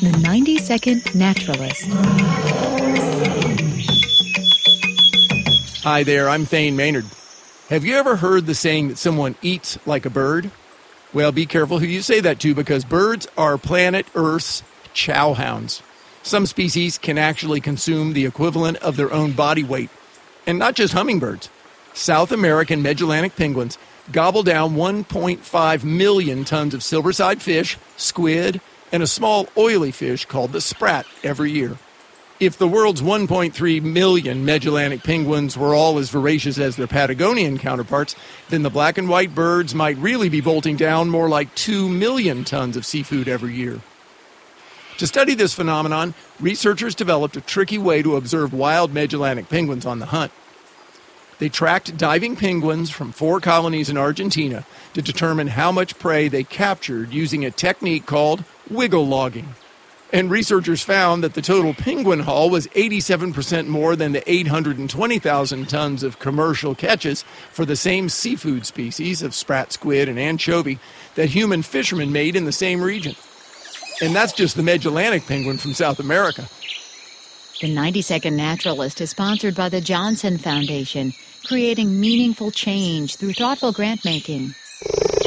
The 90-Second Naturalist. Hi there, I'm Thane Maynard. Have you ever heard the saying that someone eats like a bird? Well, be careful who you say that to, because birds are planet Earth's chow hounds. Some species can actually consume the equivalent of their own body weight. And not just hummingbirds. South American Magellanic penguins gobble down 1.5 million tons of silverside fish, squid, and a small oily fish called the sprat every year. If the world's 1.3 million Magellanic penguins were all as voracious as their Patagonian counterparts, then the black and white birds might really be bolting down more like 2 million tons of seafood every year. To study this phenomenon, researchers developed a tricky way to observe wild Magellanic penguins on the hunt. They tracked diving penguins from 4 colonies in Argentina to determine how much prey they captured using a technique called wiggle logging. And researchers found that the total penguin haul was 87% more than the 820,000 tons of commercial catches for the same seafood species of sprat, squid, and anchovy that human fishermen made in the same region. And that's just the Magellanic penguin from South America. The 90-Second Naturalist is sponsored by the Johnson Foundation, creating meaningful change through thoughtful grant-making.